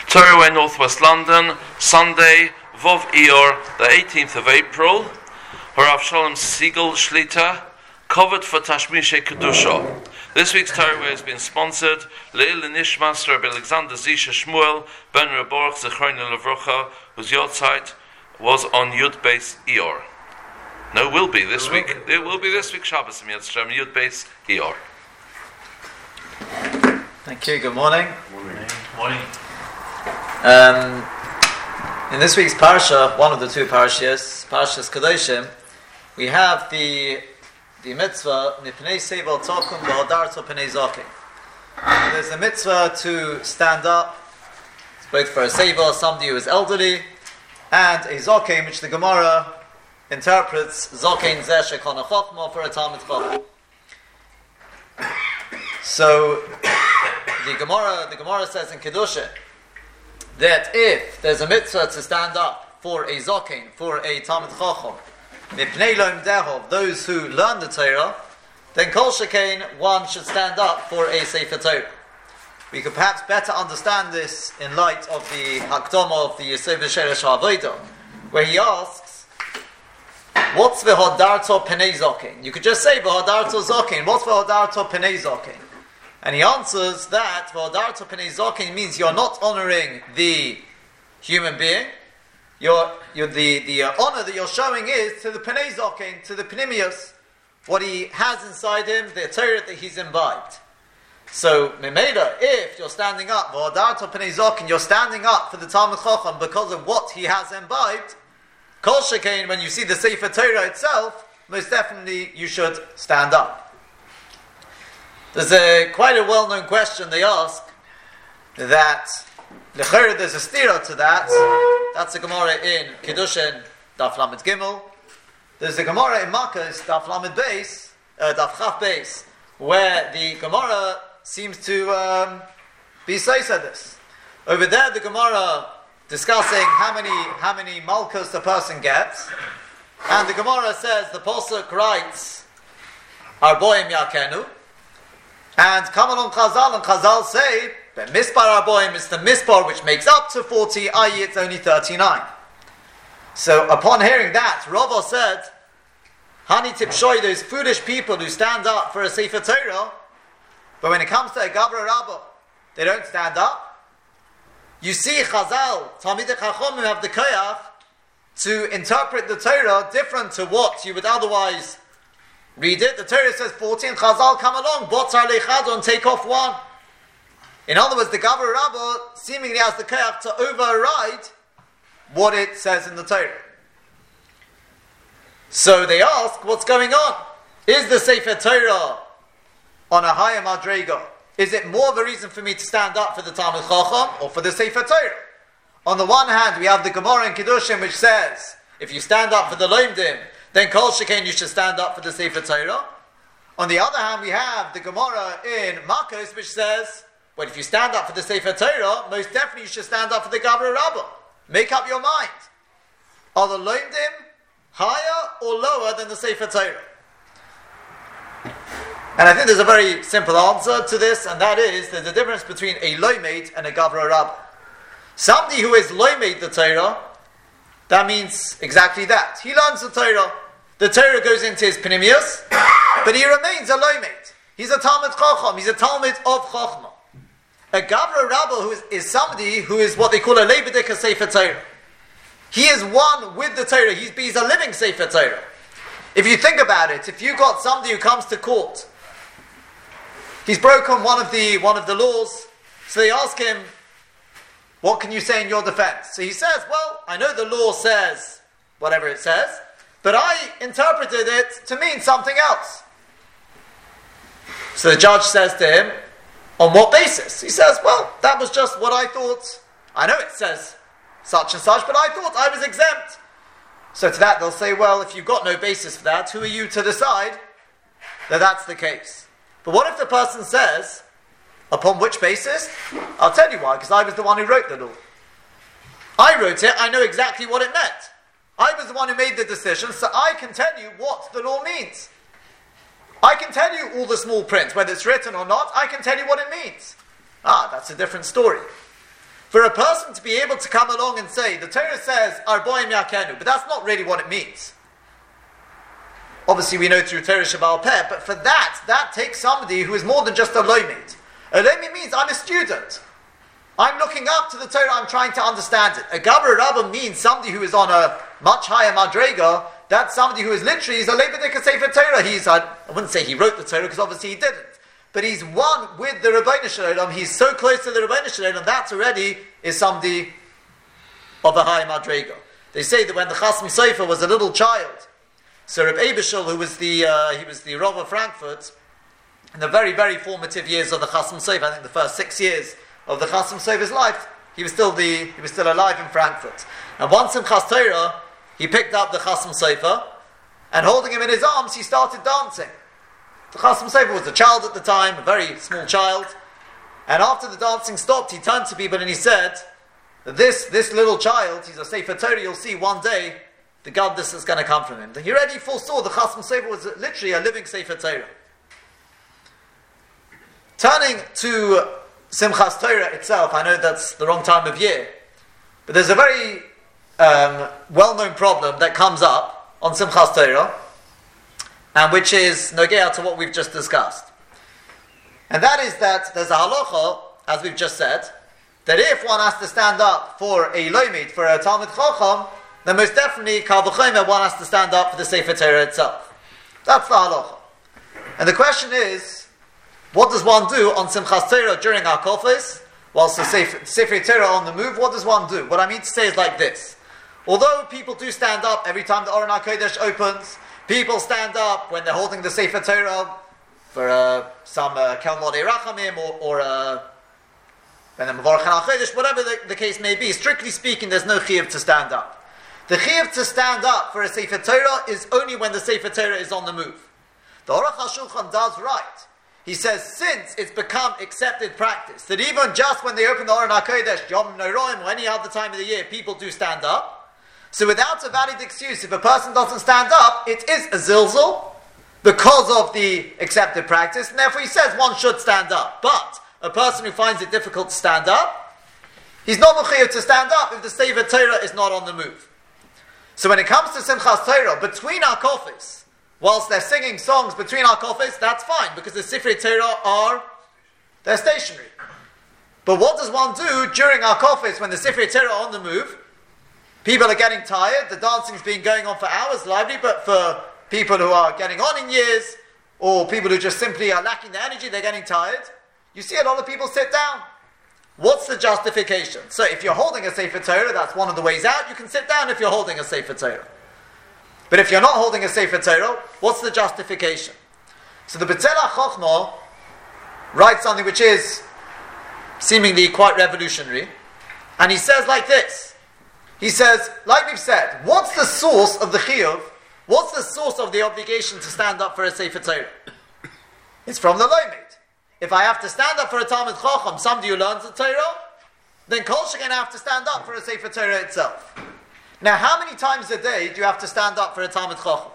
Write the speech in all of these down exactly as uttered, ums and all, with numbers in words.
Torah Northwest London, Sunday, Vov Iyar, the eighteenth of April. Harav Shalom Siegel Shlita, covered for Tashmishe Kedusha. This week's Torah has been sponsored Leil Nishmas Rabbi Alexander Zisha Shmuel Ben Reborch Zechron Levrocha, whose yahrzeit was on Yud Beis Iyar. No, will be this week. It will be this week Shabbos in Yad Yud Beis Iyar. Thank you. Good morning. Morning. Morning. Um, in this week's parasha, one of the two parashas, Parashas Kedoshim, we have the the mitzvah Mipnei Seibel Tokum V'Hodarto Pnei Zokim. There's a mitzvah to stand up, it's both for a Seibel, somebody who is elderly, and a Zokim, which the Gemara interprets Zokim Zeh Shekona Chochma for a Talmid Chacham. So the Gemara, the Gemara says in Kedusha that if there's a mitzvah to stand up for a zokin, for a Talmid Chacham, mipnei loim dehov, those who learn the Torah, then kol shekain, one should stand up for a Sefer Torah. We could perhaps better understand this in light of the Hakdama of the Yosef Sheresh HaAvodah, where he asks, what's v'hodarto penei zokin? You could just say v'hodarto zokin. What's v'hodarto penei zokin? And he answers that v'hodarto penei zokin means you're not honoring the human being. You're, you're the the uh, honor that you're showing is to the penei zokin, to the pnimius, what he has inside him, the Torah that he's imbibed. So memela, if you're standing up v'hodarto penei zokin, you're standing up for the Talmid Chacham because of what he has imbibed. Kol shekain, when you see the Sefer Torah itself, most definitely you should stand up. There's a quite a well-known question they ask that l'chera there's a stira to that. That's a Gemara in Kiddushin Daf Lamed Gimel. There's a Gemara in Makkos Daf Lamed Beis, uh, Daf Chaf Beis, where the Gemara seems to um, be say this. Over there, the Gemara discussing how many how many malchus a person gets, and the Gemara says the pasuk writes Arboim Yakenu. And come along Chazal, and Chazal say, that Mispar Arboim is the Mispar which makes up to forty, that is it's only thirty-nine. So upon hearing that, Rava said, Hani Tipshoy, those foolish people who stand up for a Sefer Torah, but when it comes to a Gabra Rabbah, they don't stand up. You see Chazal, Talmidei Chachomim have the koyach to interpret the Torah different to what you would otherwise read it. The Torah says forty, and Chazal come along, botzar lechad, and take off one. In other words, the Gabra Rabbah seemingly has the koyach to override what it says in the Torah. So they ask, what's going on? Is the Sefer Torah on a higher madrega? Is it more of a reason for me to stand up for the Talmid Chacham or for the Sefer Torah? On the one hand, we have the Gemara in Kiddushin which says, if you stand up for the Loimdim, then Kol Shekain you should stand up for the Sefer Torah. On the other hand, we have the Gemara in Makkos which says, well, if you stand up for the Sefer Torah, most definitely you should stand up for the Gabra Rabbah. Make up your mind. Are the Loimdim higher or lower than the Sefer Torah? And I think there's a very simple answer to this, and that is there's a difference between a Loimed and a Gabra Rabbah. Somebody who is Loimed the Torah, that means exactly that. He learns the Torah. The Torah goes into his Pnimius, but he remains a Loimed. He's a Talmid Chacham. He's a Talmid of Chachma. A Gabra Rabbah who is, is somebody who is what they call a Leibedika Sefer Torah. He is one with the Torah. He's, he's a living Sefer Torah. If you think about it, if you got somebody who comes to court, he's broken one of the one of the laws, so they ask him, what can you say in your defense? So he says, well, I know the law says whatever it says, but I interpreted it to mean something else. So the judge says to him, on what basis? He says, well, that was just what I thought. I know it says such and such, but I thought I was exempt. So to that they'll say, well, if you've got no basis for that, who are you to decide that that's the case? But what if the person says, upon which basis? I'll tell you why, because I was the one who wrote the law. I wrote it, I know exactly what it meant. I was the one who made the decision, so I can tell you what the law means. I can tell you all the small print, whether it's written or not, I can tell you what it means. Ah, that's a different story. For a person to be able to come along and say, the Torah says, Arboim Yakenu, but that's not really what it means. Obviously we know through Torah Shabbal Peh, but for that, that takes somebody who is more than just a loimid. A loimid means I'm a student. I'm looking up to the Torah, I'm trying to understand it. A Gabra Rabbah means somebody who is on a much higher madrega. That's somebody who is literally, he's a Leibadika Sefer Torah. He's, I wouldn't say he wrote the Torah, because obviously he didn't. But he's one with the Rabbeinu Shalom. He's so close to the Rabbeinu Shalom, that already is somebody of a high madrega. They say that when the Chasam Sofer was a little child, so Reb Ebershel, who was the, uh, he was the Rav of Frankfurt, in the very, very formative years of the Chasam Sofer, I think the first six years of the Chasam Sofer's life, he was still the he was still alive in Frankfurt. And once in Chas Torah, he picked up the Chasam Sofer, and holding him in his arms, he started dancing. The Chasam Sofer was a child at the time, a very small child, and after the dancing stopped, he turned to people and he said, this, this little child, he's a Sefer Torah, you'll see one day, the godness is going to come from him. He already foresaw the Chasam Sofer was literally a living Sefer Torah. Turning to Simchas Torah itself, I know that's the wrong time of year, but there's a very um, well-known problem that comes up on Simchas Torah, and which is nogea to what we've just discussed. And that is that there's a halacha, as we've just said, that if one has to stand up for a loimid, for a Talmid Chacham, then most definitely, kal v'chomer, one has to stand up for the Sefer Torah itself. That's the halacha. And the question is, what does one do on Simchas Torah during our kofis, whilst the Sefer, Sefer Torah on the move? What does one do? What I mean to say is like this. Although people do stand up every time the Aron HaKodesh opens, people stand up when they're holding the Sefer Torah for uh, some Kel Modei Rachamim or, or uh, when they're Mevorach HaKodesh, whatever the, the case may be. Strictly speaking, there's no chiyuv to stand up. The chiyuv to stand up for a Sefer Torah is only when the Sefer Torah is on the move. The Aruch HaShulchan does right. He says, since it's become accepted practice, that even just when they open the Aron HaKodesh, Yom Noroim, or any other time of the year, people do stand up. So without a valid excuse, if a person doesn't stand up, it is a zilzal, because of the accepted practice, and therefore he says one should stand up. But a person who finds it difficult to stand up, he's not mechuyev to stand up if the Sefer Torah is not on the move. So when it comes to Simchas Torah, between our kofis, whilst they're singing songs between our kofis, that's fine, because the Sifrei Torah are, they're stationary. But what does one do during our kofis when the Sifrei Torah are on the move? People are getting tired, the dancing's been going on for hours, lively, but for people who are getting on in years, or people who just simply are lacking the energy, they're getting tired, you see a lot of people sit down. What's the justification? So if you're holding a Sefer Torah, that's one of the ways out, you can sit down if you're holding a Sefer Torah. But if you're not holding a Sefer Torah, what's the justification? So the B'tzelach Chochmah writes something which is seemingly quite revolutionary, and he says like this. He says, like we've said, what's the source of the chiyuv? What's the source of the obligation to stand up for a Sefer Torah? It's from the loimid. If I have to stand up for a Talmid Chacham, somebody who learns the Torah, then kol sheken I have to stand up for a Sefer Torah itself. Now, how many times a day do you have to stand up for a Talmid Chacham?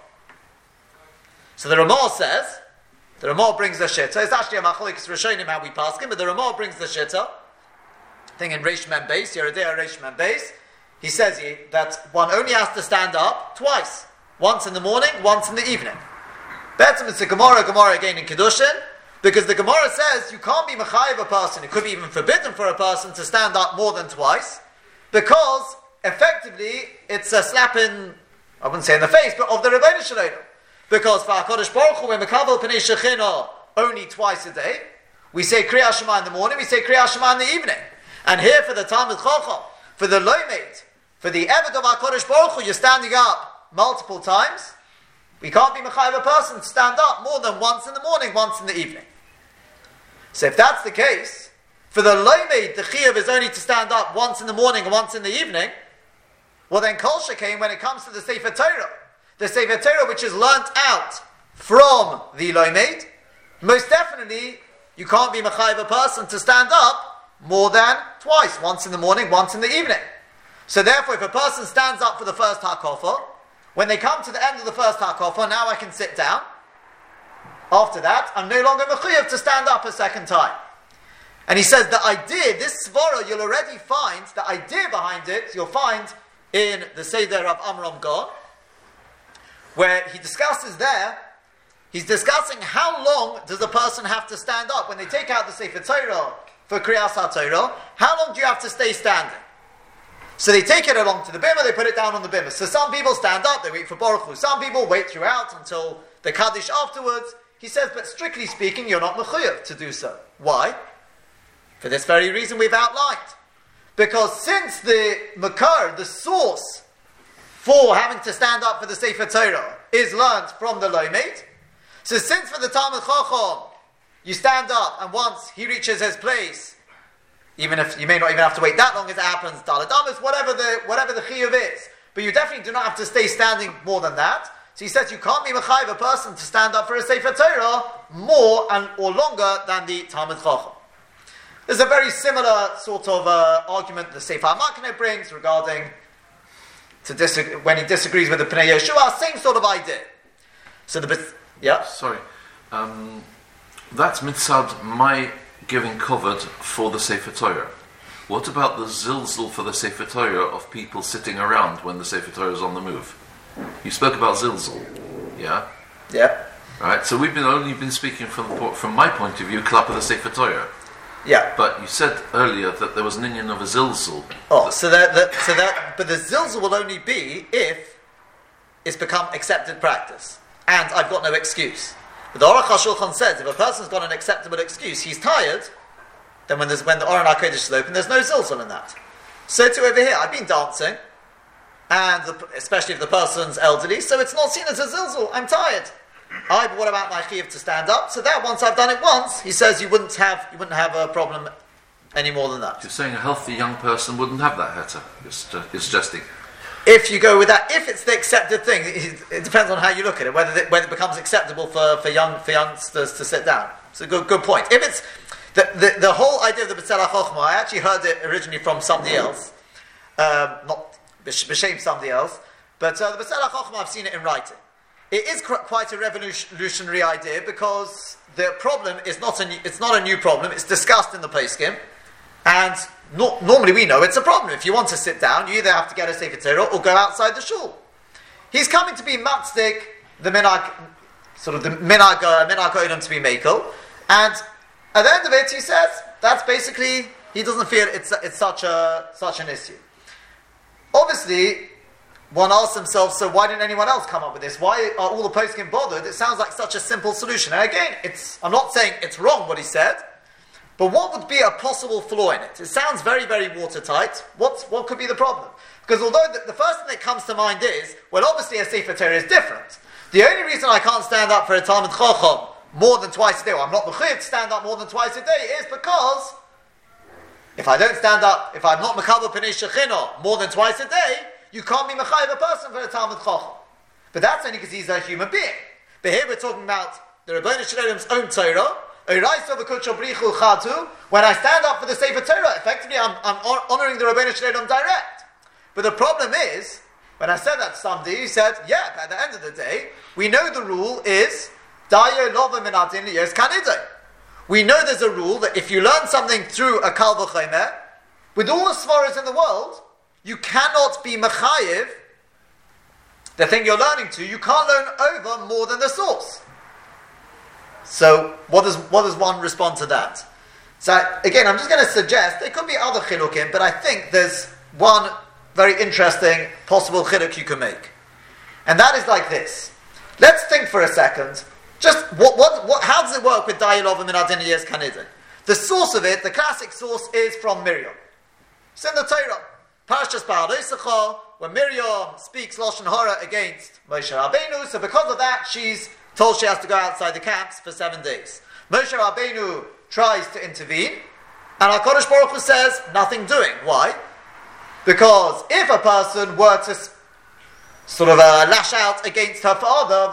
So the Ramah says, the Ramah brings the shitta. It's actually a machlokes rishonim how we pass him, but the Ramah brings the shitta. I think in Reish Mem Beis, Yeridei Reish Mem Beis, he says he, that one only has to stand up twice. Once in the morning, once in the evening. Better it's a Gemara, Gemara again in Kedushin, because the Gemara says you can't be mechayev a person, it could be even forbidden for a person to stand up more than twice, because effectively it's a slap in, I wouldn't say in the face, but of the Rebbeinu Shalom. Because for HaKadosh Baruch Hu, we mekabel pnei shechina only twice a day. We say Kriyas Shema in the morning, we say Kriyas Shema in the evening. And here for the Talmid Chacham, for the loimid, for the Eved of HaKadosh Baruch Hu, you're standing up multiple times. We can't be mechayev a person to stand up more than once in the morning, once in the evening. So if that's the case, for the loimid, the chiyuv is only to stand up once in the morning and once in the evening, well then kol shekain when it comes to the Sefer Torah, the Sefer Torah which is learnt out from the loimid, most definitely you can't be mechayev a person to stand up more than twice, once in the morning, once in the evening. So therefore, if a person stands up for the first hakofa, when they come to the end of the first hakofa, now I can sit down. After that, I'm no longer mechuyev to stand up a second time. And he says the idea, this svara, you'll already find, the idea behind it, you'll find in the Seder of Amram Gon, where he discusses there, he's discussing how long does a person have to stand up when they take out the Sefer Torah for Kriyas HaTorah. How long do you have to stay standing? So they take it along to the bimah, they put it down on the bimah. So some people stand up, they wait for Baruch Hu. Some people wait throughout until the Kaddish afterwards. He says, but strictly speaking, you're not mechuyev to do so. Why? For this very reason we've outlined. Because since the makar, the source for having to stand up for the Sefer Torah is learned from the Lomed, so since for the Talmud Chacham, you stand up and once he reaches his place, even if you may not even have to wait that long as it happens, Daladamas, whatever the whatever the chiyuv is, but you definitely do not have to stay standing more than that. So he says you can't be mechayiv a person to stand up for a Sefer Torah more and or longer than the Talmud Chacham. There's a very similar sort of uh, argument the Sefer HaMakneh brings regarding to disagree, when he disagrees with the Pnei Yeshua, same sort of idea. So the yeah. Sorry, um, that's mitzad my giving covered for the Sefer Torah. What about the zilzul for the Sefer Torah of people sitting around when the Sefer Torah is on the move? You spoke about zilzul, yeah? Yeah. Right. So we've been only been speaking from the, from my point of view, klap of the Sefer Torah. Yeah. But you said earlier that there was an inyan of a zilzul. Oh, so that, that so that but the zilzul will only be if it's become accepted practice. And I've got no excuse. But the Aruch HaShulchan says if a person's got an acceptable excuse, he's tired, then when there's when the Aron HaKodesh is open, there's no zilzul in that. So too over here, I've been dancing, and the, especially if the person's elderly, so it's not seen as a zilzul. I'm tired. I, but what about my chiyuv to stand up? So that once I've done it once, he says you wouldn't have you wouldn't have a problem any more than that. You're saying a healthy young person wouldn't have that heta. You're, you're suggesting. If you go with that, if it's the accepted thing, it, it depends on how you look at it. Whether it, whether it becomes acceptable for, for young for youngsters to sit down. It's a good good point. If it's the the, the whole idea of the B'Tselach Chochmah, I actually heard it originally from somebody else, um, not b'shem somebody else, but uh, the B'Tselach Chochmah I've seen it in writing. It is cr- quite a revolutionary idea because the problem is not a new, it's not a new problem. It's discussed in the Poskim, and no, normally we know it's a problem. If you want to sit down, you either have to get a Sefer Torah or go outside the shul. He's coming to be matzdik, the minhag, sort of the minhag uh, minhag olam to be mekel, and at the end of it, he says that's basically he doesn't feel it's it's such a such an issue. Obviously, one asks himself, so why didn't anyone else come up with this? Why are all the poskim bothered? It sounds like such a simple solution. And again, it's I'm not saying it's wrong what he said, but what would be a possible flaw in it? It sounds very, very watertight. What, what could be the problem? Because although the, the first thing that comes to mind is, well, obviously a Sefer Torah is different. The only reason I can't stand up for a Talmud Chacham more than twice a day, or I'm not mechuyev to stand up more than twice a day, is because if I don't stand up, if I'm not mekabel pnei shechina more than twice a day, you can't be mechayiv a person for a Talmud Chacham. But that's only because he's a human being. But here we're talking about the Rebbeinu Shalom's own Torah. When I stand up for the Sefer Torah, effectively I'm, I'm honouring the Rebbeinu Shalom direct. But the problem is, when I said that to somebody, he said, yeah, but at the end of the day, we know the rule is we know there's a rule that if you learn something through a Kal V'chomer, with all the svaras in the world, you cannot be mechayiv the thing you're learning to. You can't learn over more than the source. So, what does what does one respond to that? So, again, I'm just going to suggest there could be other chilukim, but I think there's one very interesting possible chiluk you can make, and that is like this. Let's think for a second. Just what what what? How does it work with Dayilov and Minadin Yes Kanidin? The source of it, the classic source, is from Miriam. It's in the Torah. Parshas Ba'alosachah, when Miriam speaks Lashon Hara against Moshe Rabbeinu, so because of that, she's told she has to go outside the camps for seven days. Moshe Rabbeinu tries to intervene, and HaKadosh Baruch Hu says, nothing doing. Why? Because if a person were to sort of uh, lash out against her father,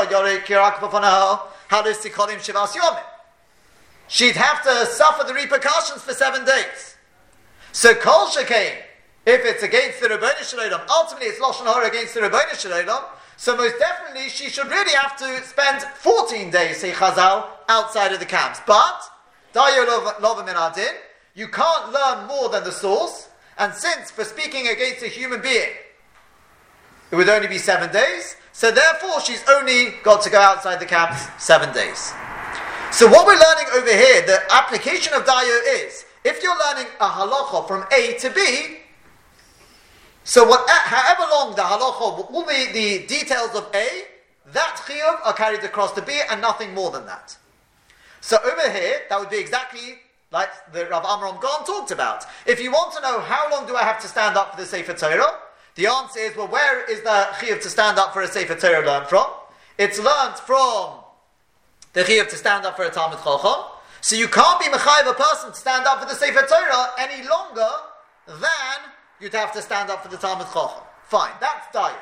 she'd have to suffer the repercussions for seven days. So Kol Shekain, if it's against the Rebbeinu Shalom, ultimately it's Lashon Hara against the Rebbeinu Shalom, so most definitely she should really have to spend fourteen days, say Chazal, outside of the camps. But Dayo Lova Min Adin, you can't learn more than the source, and since for speaking against a human being, it would only be seven days, so therefore she's only got to go outside the camp seven days. So what we're learning over here, the application of Dayo is, if you're learning a halacha from A to B, so what, however long the halacha, all the, the details of A, that chiyuv are carried across to B and nothing more than that. So over here, that would be exactly like the Rav Amram Gaon talked about. If you want to know how long do I have to stand up for the Sefer Torah, the answer is, well, where is the chiyuv to stand up for a Sefer Torah learned from? It's learned from the chiyuv to stand up for a Talmud Chacham. So you can't be mechayev a person to stand up for the Sefer Torah any longer than you'd have to stand up for the Talmud Chacham. Fine, that's Dayo.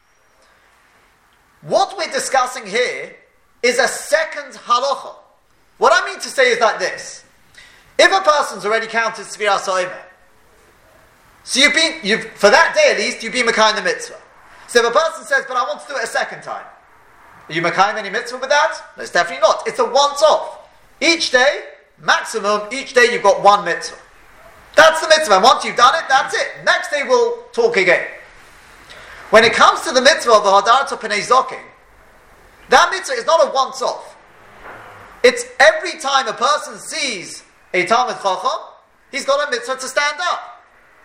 What we're discussing here is a second halacha. What I mean to say is like this. If a person's already counted Sfiras HaOmer, so you've been, you've, for that day at least, you've been Mekayim the mitzvah. So if a person says, but I want to do it a second time, are you Mekayim any mitzvah with that? No, it's definitely not. It's a once-off. Each day, maximum, each day you've got one mitzvah. That's the mitzvah. And once you've done it, that's it. Next day we'll talk again. When it comes to the mitzvah of the Hadarta Pnei Zokin, that mitzvah is not a once-off. It's every time a person sees a Talmud Chacham, he's got a mitzvah to stand up.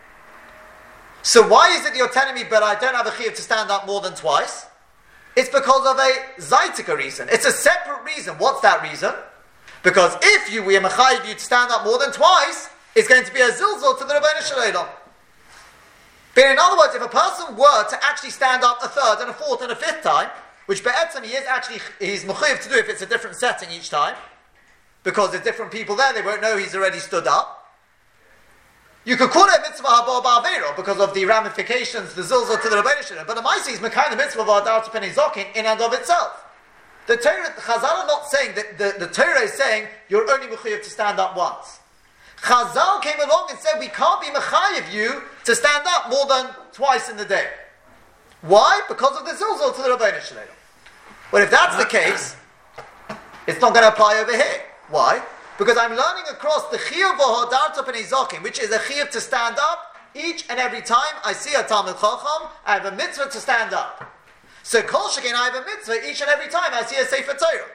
So why is it that you're telling me, but I don't have a chiyuv to stand up more than twice? It's because of a Zaitika reason. It's a separate reason. What's that reason? Because if you, we are mechayiv you to stand up more than twice, it's going to be a zilzal to the Rebbeinu Shalom. But in other words, if a person were to actually stand up a third and a fourth and a fifth time, which be'etzem he is actually, he's mechayiv to do if it's a different setting each time, because there's different people there, they won't know he's already stood up. You could call it mitzvah haba ba'avero because of the ramifications, the zilzal to the Rebbeinu Shalom. But the Maisi is mekayim the mitzvah of Hadarta Pnei Zokin in and of itself. The Torah, the Chazal are not saying that the, the Torah is saying you're only mechayiv to stand up once. Chazal came along and said we can't be mechayiv you to stand up more than twice in the day. Why? Because of the zilzal to the Rebbeinu Shalom. Well, if that's the case, it's not going to apply over here. Why? Because I'm learning across the chiyuv of Hadarta Pnei Zokin, which is a chiyuv to stand up each and every time I see a Talmud Chacham, I have a mitzvah to stand up. So kol shekein I have a mitzvah each and every time I see a Sefer Torah.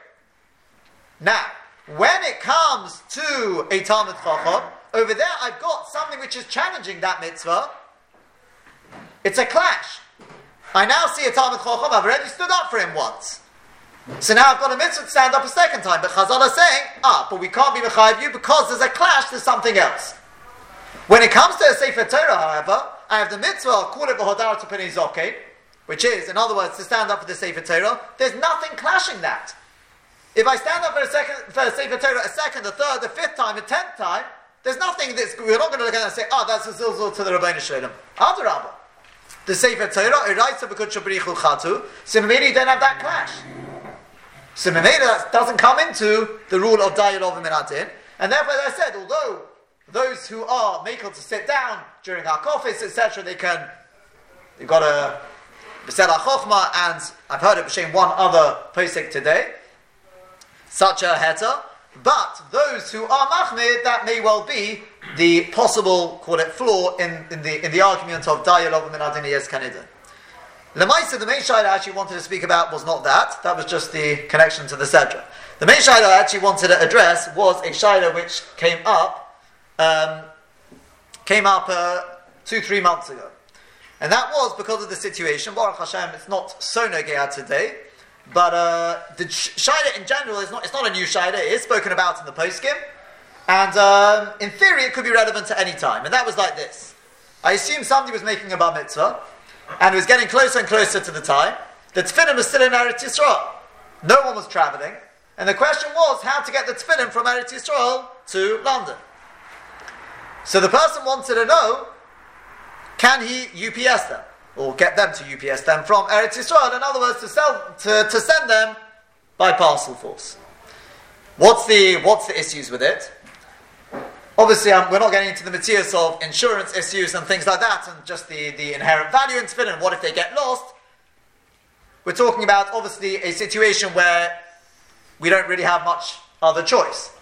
Now, when it comes to a Talmud Chacham, over there I've got something which is challenging that mitzvah. It's a clash. I now see a Talmud Chacham, I've already stood up for him once. So now I've got a mitzvah to stand up a second time. But Chazal are saying, ah, but we can't be mechayiv you because there's a clash, there's something else. When it comes to a Sefer Torah, however, I have the mitzvah, I'll call it Hadarta Pnei Zokin, which is, in other words, to stand up for the Sefer Torah. There's nothing clashing that. If I stand up for a second, for a Sefer Torah a second, a third, a fifth time, a tenth time, there's nothing that's, we're not going to look at it and say, oh, that's a zilzul to the Rebbeinu Shalom. Adarabah. The Sefer Torah, Iraisa B'Kudsha B'Richu Chatu, so maybe you don't have that clash. So Memela doesn't come into the rule of Dayo Lova Min Adin, and therefore, as I said, although those who are makel to sit down during hakofis, et cetera, they can, they've got a B'Sela Chochma, and I've heard it b'shem one other posik today, such a heta, but those who are machmir, that may well be the possible, call it flaw, in, in the in the argument of Dayo Lova Min Adin Yes Kanidin. Lemaisa, the main shayla I actually wanted to speak about was not that. That was just the connection to the Sedra. The main shayla I actually wanted to address was a shayla which came up, um, came up uh, two, three months ago. And that was because of the situation. Baruch Hashem, it's not so negea today, but uh, the shayla in general is not, it's not a new shayla. It is spoken about in the poskim. And um, in theory, it could be relevant to any time. And that was like this. I assume somebody was making a bar mitzvah, and it was getting closer and closer to the time. The tefillin was still in Eretz Yisrael. No one was travelling. And the question was how to get the tefillin from Eretz Yisrael to London. So the person wanted to know, can he U P S them? Or get them to U P S them from Eretz Yisrael? In other words, to, sell, to, to send them by parcel force. What's the, what's the issues with it? Obviously, um, we're not getting into the materials of insurance issues and things like that, and just the, the inherent value in tefillin, and what if they get lost. We're talking about, obviously, a situation where we don't really have much other choice.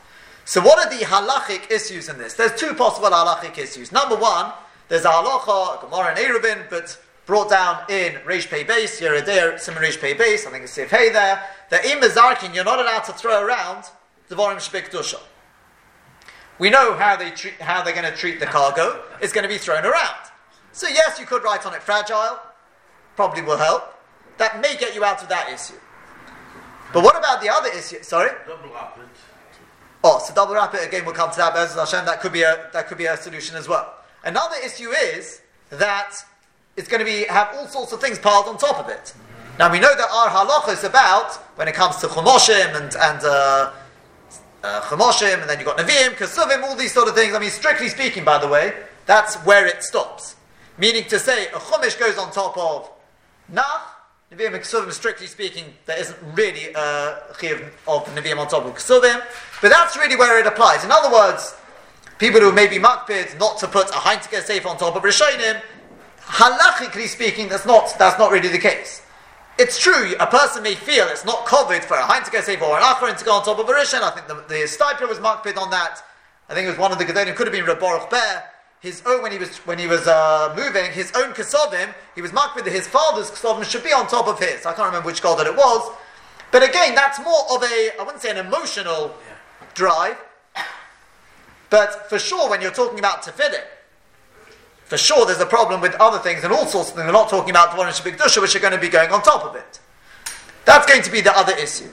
So what are the halachic issues in this? There's two possible halachic issues. Number one, there's a halacha, Gemara and Eruvin, but brought down in Reish Pei Beis, Yeridei, Simon Reish Pei Beis, I think it's Sif Hey there, that in Mezarkin you're not allowed to throw around Devarim Shebik Dusha. We know how, they treat, how they're going to treat the cargo. It's going to be thrown around. So yes, you could write on it fragile, probably will help. That may get you out of that issue. But what about the other issue? Sorry? Double wrap it. Oh, so double wrap it, again we'll come to that, but Hashem, that could be a that could be a solution as well. Another issue is that it's going to be have all sorts of things piled on top of it. Now we know that our halacha is about, when it comes to Chumoshim and, and uh, uh, Chumoshim, and then you've got Nevi'im, Kesuvim, all these sort of things. I mean, strictly speaking, by the way, that's where it stops. Meaning to say, a Chumash goes on top of Nach, Nevi'im and Kesuvim, strictly speaking, there isn't really a Chiv of Nevi'im on top of Kesuvim, but that's really where it applies. In other words, people who may be makpid not to put a Heintige Seif on top of Rishonim, halachically speaking, that's not that's not really the case. It's true, a person may feel it's not covered for a Heintige Seif or an Acharon to go on top of a Rishon. I think the, the Stipler was makpid on that. I think it was one of the Gedolim, could have been Reb Baruch Ber. His own, when he was when he was uh, moving, his own Kesovim, he was makpid that his father's Kesovim should be on top of his. I can't remember which God that it was. But again, that's more of a, I wouldn't say an emotional drive, but for sure when you're talking about tefillin, for sure there's a problem with other things and all sorts of things. We're not talking about Dvarim Shebik Dusha, which are going to be going on top of it. That's going to be the other issue.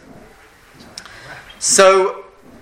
So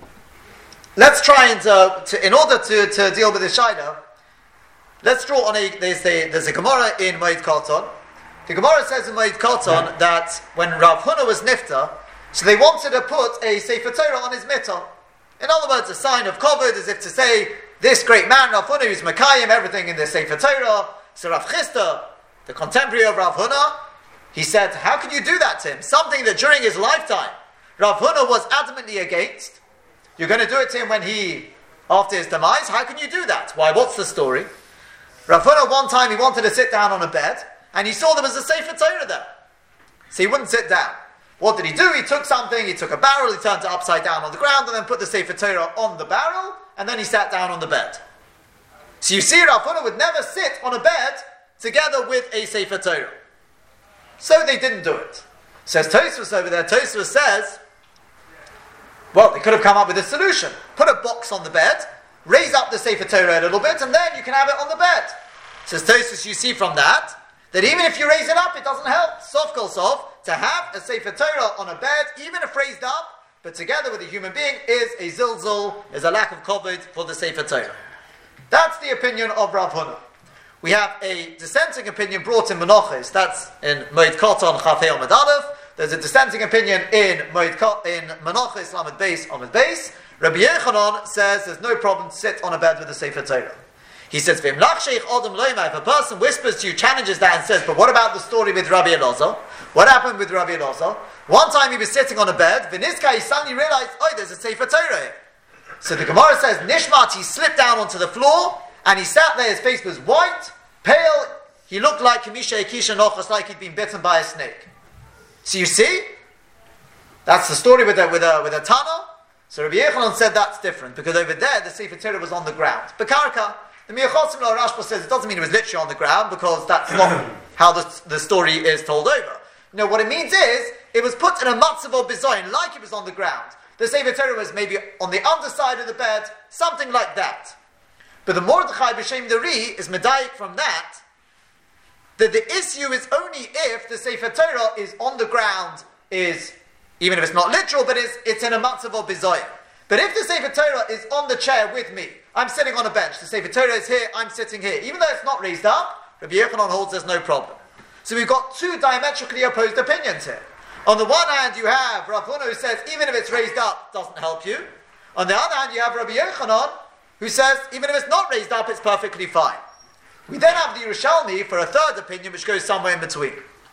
let's try and, uh, to, in order to, to deal with the Shaila, let's draw on a, there's a, there's a Gemara in Moed Katan. The Gemara says in Moed Katan that when Rav Huna was nifta, so they wanted to put a Sefer Torah on his mitzvah. In other words, a sign of covered, as if to say, this great man, Rav Huna, who's Makayim, everything in the Sefer Torah. So Rav Chisda, the contemporary of Rav Huna, he said, how can you do that to him? Something that during his lifetime, Rav Huna was adamantly against. You're going to do it to him when he, after his demise? How can you do that? Why, what's the story? Rav Huna, one time, he wanted to sit down on a bed, and he saw there was a Sefer Torah there. So he wouldn't sit down. What did he do? He took something, he took a barrel, he turned it upside down on the ground, and then put the Sefer Torah on the barrel, and then he sat down on the bed. So you see, Rav Huna would never sit on a bed together with a Sefer Torah. So they didn't do it. Says Tosfos over there, Tosfos says, well, they could have come up with a solution. Put a box on the bed, raise up the Sefer Torah a little bit, and then you can have it on the bed. Says Tosfos, you see from that, that even if you raise it up, it doesn't help. Sof kol sof, to have a Sefer Torah on a bed, even if raised up, but together with a human being, is a zilzul, is a lack of kavod for the Sefer Torah. That's the opinion of Rav Huna. We have a dissenting opinion brought in Menachos. That's in Moed Katan Chafei Amud Aleph. There's a dissenting opinion in Moed in Menachos Lamed Beis Amud Beis. Rabbi Yochanan says there's no problem to sit on a bed with a Sefer Torah. He says, if a person whispers to you, challenges that and says, but what about the story with Rabbi Elazar? What happened with Rabbi Elazar? One time he was sitting on a bed, Viniska, he suddenly realized, oh, there's a Sefer Torah here. So the Gemara says, Nishmat, he slipped down onto the floor, and he sat there, his face was white, pale, he looked like Kamisha Ekisha Nochos, like he'd been bitten by a snake. So you see, that's the story with a, with a, with a Tana. So Rabbi Yochanan said that's different, because over there, the Sefer Torah was on the ground. Bekarka, the Miyachosim Lo Rashba says it doesn't mean it was literally on the ground, because that's not how the, the story is told over. No, what it means is, it was put in a matzav of bizayin, like it was on the ground. The Sefer Torah was maybe on the underside of the bed, something like that. But the Mordechai B'Shem Dari is medayik from that, that the issue is only if the Sefer Torah is on the ground, is, even if it's not literal, but it's, it's in a matzav of bizayin. But if the Sefer Torah is on the chair with me, I'm sitting on a bench, the Sefer Torah is here, I'm sitting here, even though it's not raised up, Rabbi Yochanan holds there's no problem. So we've got two diametrically opposed opinions here. On the one hand, you have Rav Huna who says, even if it's raised up, it doesn't help you. On the other hand, you have Rabbi Yochanan who says, even if it's not raised up, it's perfectly fine. We then have the Yerushalmi for a third opinion, which goes somewhere in between.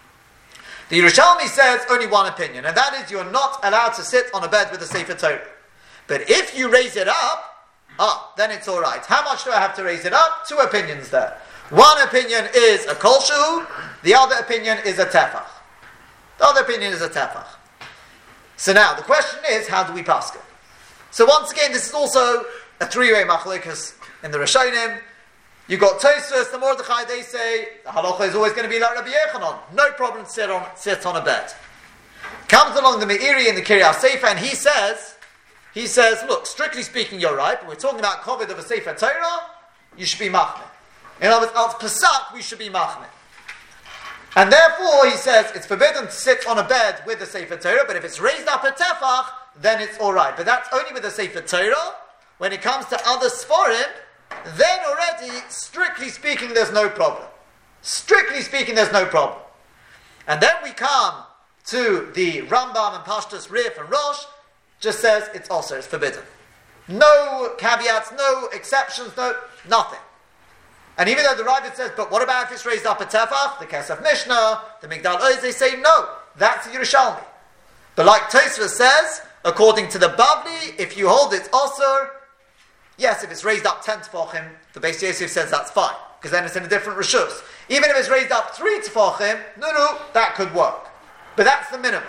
The Yerushalmi says only one opinion, and that is you're not allowed to sit on a bed with a Sefer Torah. But if you raise it up, ah, then it's all right. How much do I have to raise it up? Two opinions there. One opinion is a kol shehu, the other opinion is a tefach. The other opinion is a tefach. So now, the question is, how do we pass it? So once again, this is also a three-way machlokas in the Rishonim. You got Tosfos, the Mordechai, they say the halacha is always going to be like Rabbi Yochanan. No problem to sit on, sit on a bed. Comes along the Meiri in the Kiryas Sefer, and he says, he says, look, strictly speaking, you're right, but we're talking about COVID of a Sefer Torah, you should be machmir. In other words, al Pesach, we should be machmir. And therefore, he says, it's forbidden to sit on a bed with the Sefer Torah, but if it's raised up a tefach, then it's alright. But that's only with the Sefer Torah. When it comes to other Sforim, then already, strictly speaking, there's no problem. Strictly speaking, there's no problem. And then we come to the Rambam and Pashtus Rif and Rosh, just says it's also, it's forbidden. No caveats, no exceptions, no, nothing. And even though the Ravid says, but what about if it's raised up a tefach, the Kesef Mishnah, the Migdal Oz, they say no, that's the Yerushalmi. But like Tosfos says, according to the Bavli, if you hold it also, yes, if it's raised up ten tefachim, the Beis Yosef says that's fine, because then it's in a different reshus. Even if it's raised up three tefachim, no, no, that could work. But that's the minimum.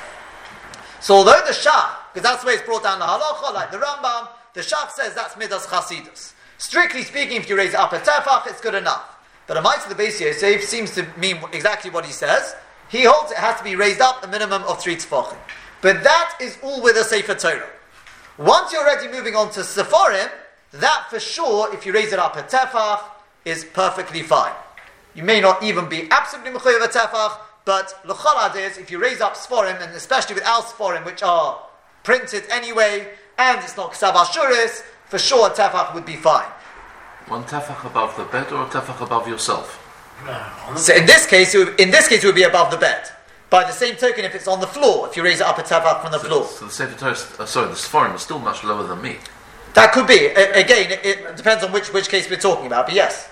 So although the Shach, because that's the way it's brought down the halacha, like the Rambam, the Shach says that's midas chasidus. Strictly speaking, if you raise it up a tefach, it's good enough. But a might of the Beis Yosef seems to mean exactly what he says. He holds it has to be raised up a minimum of three tefachim. But that is all with a Sefer Torah. Once you're already moving on to Sephorim, that for sure, if you raise it up a tefach, is perfectly fine. You may not even be absolutely mechuyev a tefach, but l'chol is if you raise up Sephorim, and especially with our Sephorim, which are printed anyway, and it's not ksav ashuris, for sure a tefach would be fine. One tefach above the bed or a tefach above yourself? No. So in this case, it would, in this case, it would be above the bed. By the same token, if it's on the floor, if you raise it up a tefach from the so, floor. So the Sefer Torah, uh, sorry, the Sforim is still much lower than me. That could be. A- again, it, it depends on which, which case we're talking about, but yes.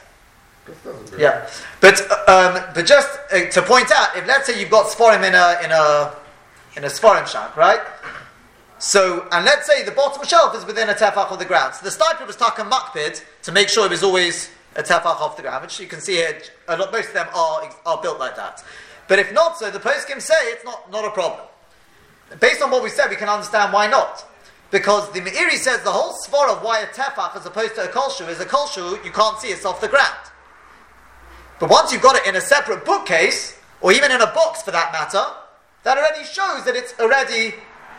Yeah. But um, but just uh, to point out, if let's say you've got Sforim in a in a in a Sforim shack, right? So, and let's say the bottom shelf is within a tefach of the ground. So the stipler was taken makpid to make sure it was always a tefach off the ground, which you can see here, a lot, most of them are are built like that. But if not so, the poskim say it's not, not a problem. Based on what we said, we can understand why not. Because the Meiri says the whole svar of why a tefach as opposed to a kolshu is a kolshu, you can't see it's off the ground. But once you've got it in a separate bookcase, or even in a box for that matter, that already shows that it's already,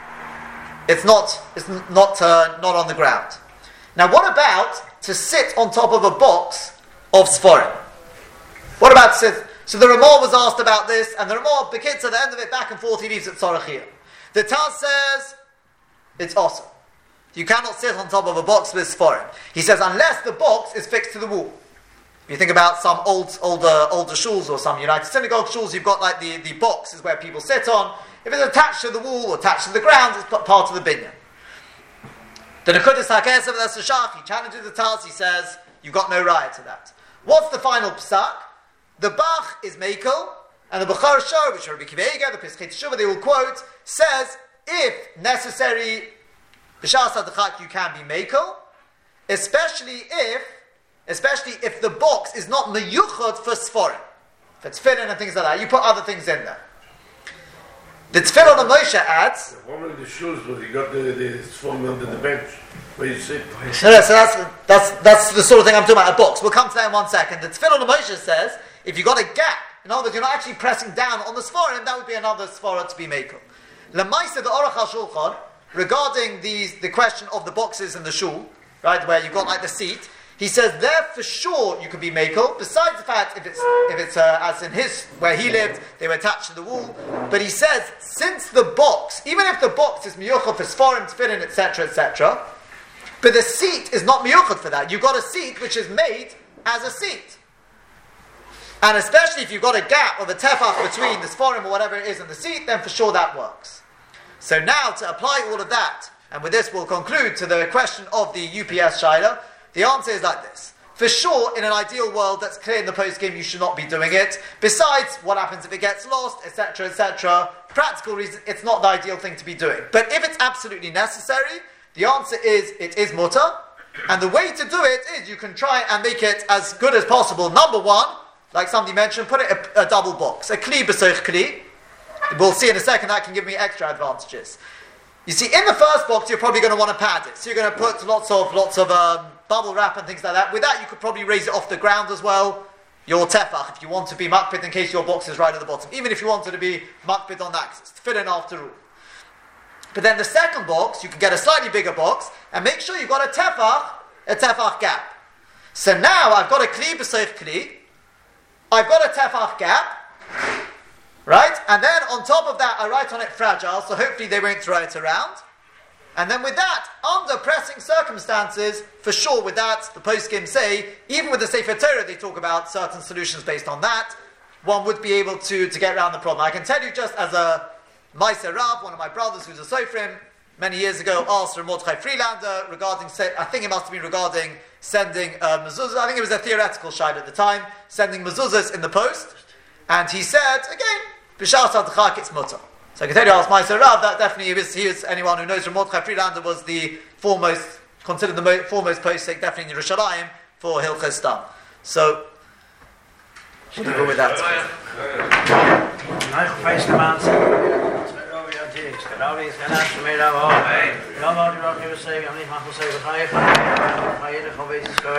it's not, it's not, uh, not on the ground. Now what about to sit on top of a box of Sforim? What about to sit? So the Ramah was asked about this, and the Ramah, the kids at the end of it, back and forth, he leaves it Tzorachiyah. The Taz says, it's awesome. You cannot sit on top of a box with Sforim. He says, unless the box is fixed to the wall. If you think about some old, older, older shuls or some United Synagogue shuls, you've got like the, the box is where people sit on. If it's attached to the wall or attached to the ground, it's part of the binyan. The Nekudas HaKesef, that's the Shach, he challenges the Taz, he says, you've got no right to that. What's the final psak? The Bach is Mekel, and the Bechor Shor, which Rabbi Akiva Eiger, the Pesach Teshuvah, they will quote, says, if necessary, b'shas hadachak, you can be Mekel, especially if, especially if the box is not meyuchad for Sforim. If it's tefillin and things like that, you put other things in there. The tefillin of Moshe adds. One of the shoes where you got the the Sforim under the bench where you sit. No, no, so that's that's that's the sort of thing I'm talking about. A box. We'll come to that in one second. The tefillin of Moshe says if you got a gap, in other words, you're not actually pressing down on the Sforim, that would be another Sfora to be mekel. Lemaisa the Aruch HaShulchan regarding these the question of the boxes in the shul, right, where you've got like the seat. He says there for sure you could be mekel. Besides the fact if it's if it's uh, as in his where he lived, they were attached to the wall. But he says since the box, even if the box is miyuchad for sforim, tefillin, et cetera, et cetera, but the seat is not miyuchad for that. You've got a seat which is made as a seat, and especially if you've got a gap of a tefach between the sforim or whatever it is and the seat, then for sure that works. So now to apply all of that, and with this we'll conclude to the question of the U P S Shaila. The answer is like this. For sure, in an ideal world, that's clear in the post-game, you should not be doing it. Besides, what happens if it gets lost, et cetera, et cetera. Practical reason, it's not the ideal thing to be doing. But if it's absolutely necessary, the answer is, it is mutter. And the way to do it is, you can try and make it as good as possible. Number one, like somebody mentioned, put it a, a double box. A kli b'soich kli. We'll see in a second, that can give me extra advantages. You see, in the first box, you're probably going to want to pad it. So you're going to put lots of lots of um, bubble wrap and things like that. With that, you could probably raise it off the ground as well. Your tefach, if you want to be makpid in case your box is right at the bottom. Even if you wanted to be makpid on that, 'cause it's tefillin after all. But then the second box, you can get a slightly bigger box, and make sure you've got a tefach, a tefach gap. So now I've got a kli b'seif kli, I've got a tefach gap, right? And then on top of that, I write on it fragile, so hopefully they won't throw it around. And then with that, under pressing circumstances, for sure with that, the poskim say, even with the Sefer Torah, they talk about certain solutions based on that, one would be able to, to get around the problem. I can tell you just as a Meiser Rav, one of my brothers who's a Sofrim, many years ago asked for Mordechai Freelander regarding, I think it must have been regarding sending uh, mezuzahs, I think it was a theoretical shayla at the time, sending mezuzahs in the post, and he said, again, B'shas HaDchak it's mutter. So I can tell you, ask Meiser Rav, that definitely he was, he was anyone who knows from Mordechai Freelander was the foremost, considered the mo- foremost posting, definitely in Yerushalayim, for Hilchos Stam. So, what do you go with that?